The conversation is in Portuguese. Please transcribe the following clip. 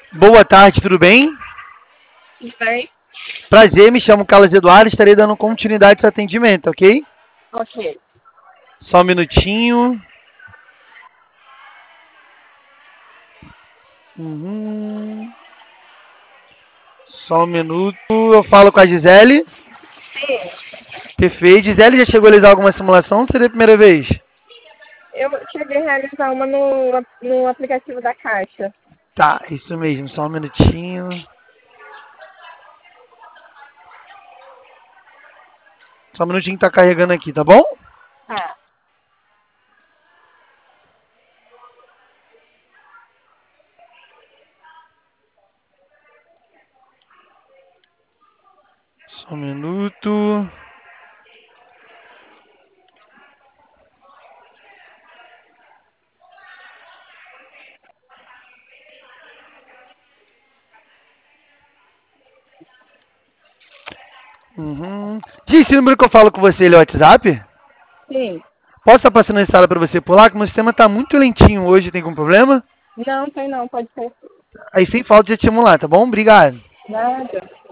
Boa tarde, tudo bem? Tudo bem? Prazer, me chamo Carlos Eduardo, estarei dando continuidade a esse atendimento, ok? Ok. Só um minutinho. Uhum. Só um minuto. Eu falo com a Gisele. Sim, Perfeito. Gisele já chegou a realizar alguma simulação ou seria a primeira vez? eu cheguei a realizar uma no aplicativo da Caixa. Tá, isso mesmo. Só um minutinho. Só um minutinho que tá carregando aqui, tá bom? Tá. Só um minuto. Uhum. Diz esse número que eu falo com você, ele é o WhatsApp? Sim. Posso estar passando esse sala para você por lá? Que meu sistema tá muito lentinho hoje, tem algum problema? Não, tem não, pode ser. Aí sem falta de estimular, tá bom? Obrigado. Nada.